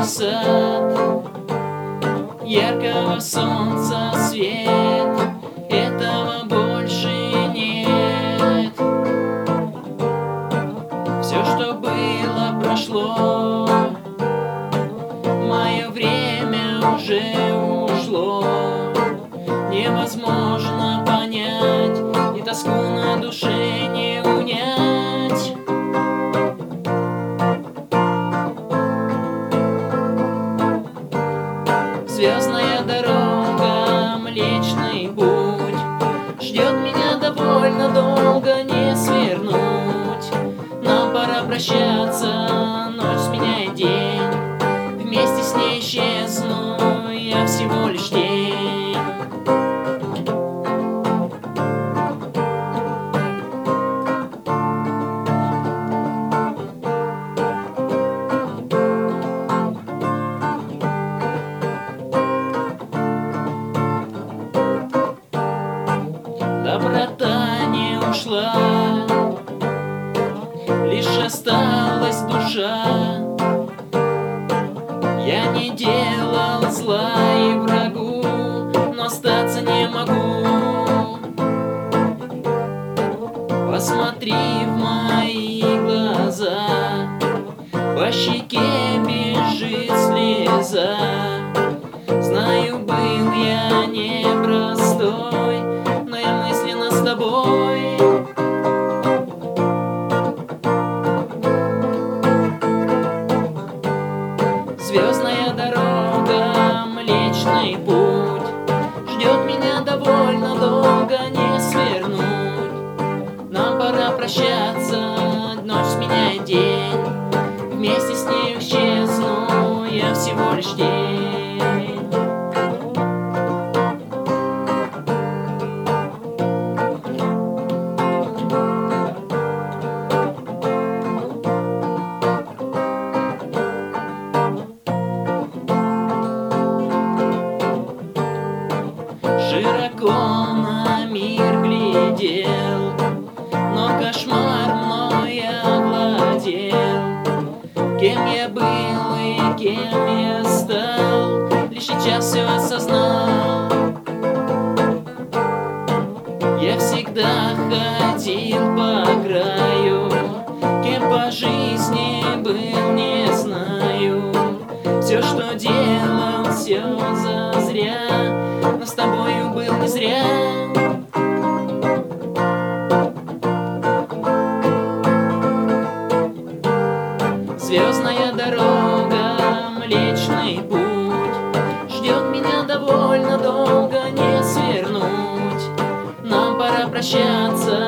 сад, яркого солнца свет, этого больше нет. Все, что было, прошло, мое время уже ушло. Невозможно понять, и тоску на душе не унять. Звездная дорога, Млечный Путь ждет меня довольно долго, не свернуть. Нам пора прощаться, ночь сменяет день, вместе с ней исчезну я всего лишь день. Доброта не ушла, лишь осталась душа. Я не делал зла и врагу, но остаться не могу. Посмотри в мои глаза, по щеке бежит слеза. Знаю, был я непростой, но я мысленно с тобой. Звездная дорога, Млечный Путь ждет меня довольно долго, не свернуть. Нам пора прощаться, ночь сменяет день, вместе с ней исчезну я всего лишь день. Широко на мир глядел, но кошмар мной овладел. Кем я был и кем я стал, лишь сейчас все осознал. Я всегда ходил по краю, кем по жизни был, не знаю. Все, что делал, все зазря, но с тобою был не зря. Звездная дорога, Млечный Путь ждет меня довольно долго, не свернуть. Нам пора прощаться,